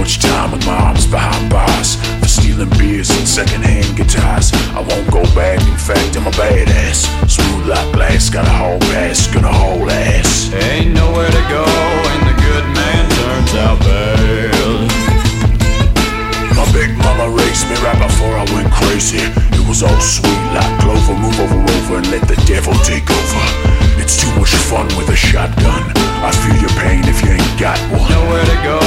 much time with my arms behind bars for stealing beers and secondhand guitars. I won't go back, in fact I'm a badass. Smooth like glass, got a hall pass, gonna haul ass. Ain't nowhere to go when the good man turns out bad. My big mama raised me right before I went crazy. It was all sweet like clover, move over and let the devil take over. It's too much fun with a shotgun. I feel your pain if you ain't got one. Nowhere to go